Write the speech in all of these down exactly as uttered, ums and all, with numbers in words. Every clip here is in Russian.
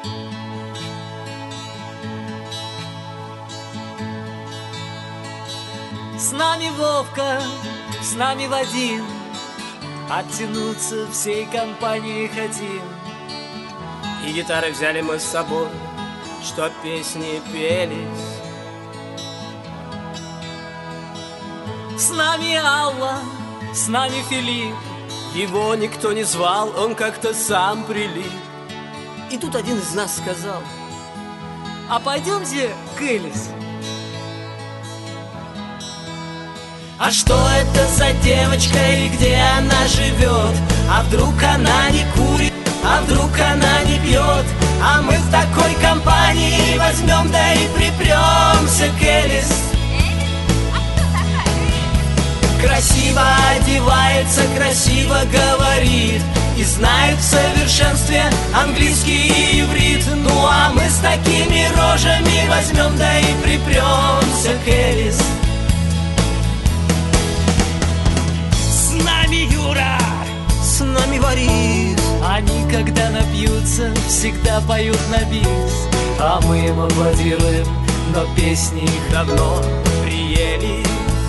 С нами Вовка, с нами Вадим, оттянуться всей компанией хотим. И гитары взяли мы с собой, чтоб песни пелись. С нами Алла, с нами Филипп. Его никто не звал, он как-то сам прилип. И тут один из нас сказал: а пойдемте к Элис. А что это за девочка и где она живет? А вдруг она не курит, а вдруг она не пьет? А мы в такой компании возьмем, да и припремся к Элис. Красиво одевается, красиво говорит и знает в совершенстве английский и иврит. Ну а мы с такими рожами возьмем, да и припремся к Элис. С нами Юра, с нами Борис. они, когда напьются, всегда поют на бис. А мы им аплодируем, но песни их давно приелись.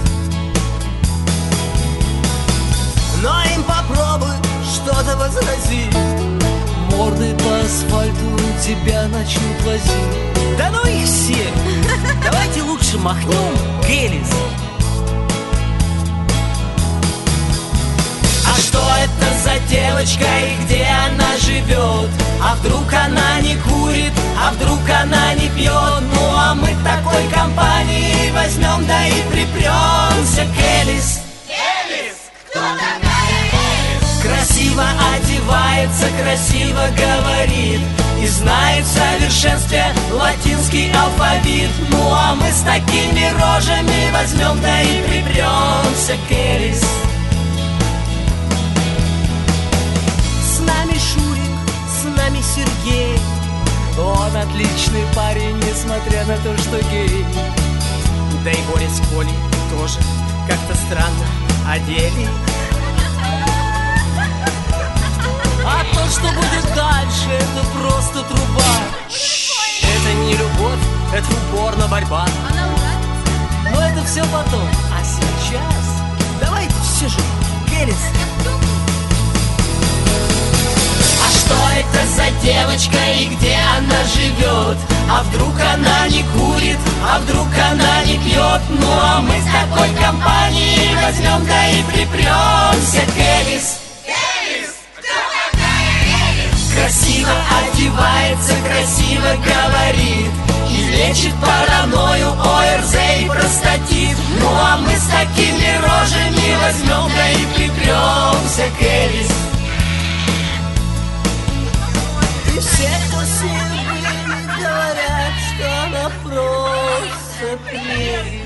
Но им попробуй что-то возразить, морды по асфальту тебя начнут возить. да ну их всех, давайте лучше махнем к Элис. А что это за девочка и где она живет? А вдруг она не курит, а вдруг она не пьет? Ну а мы такой компании возьмем, да и припремся к Элис. Элис, кто такая? Красиво одевается, красиво говорит и знает в совершенстве латинский алфавит. Ну а мы с такими рожами возьмем, да и припремся к Элис. С нами Шурик, с нами Сергей. Он отличный парень, несмотря на то, что гей. Да и Боря с Колей тоже как-то странно одели. А то, что будет дальше, это просто труба. Это не любовь, это упорно борьба. Она нравится. Но это все потом. А сейчас Давайте все же к Элис. А что это за девочка и где она живет? А вдруг она не курит, а вдруг она не пьет? Ну а мы с такой компанией возьмем, да и припремся к Элис. Красиво одевается, красиво говорит и лечит паранойю, ОРЗ и простатит. Ну а мы с такими рожами возьмем, да и припремся к Элис. И все, кто с ней были, говорят, что она просто прелесть.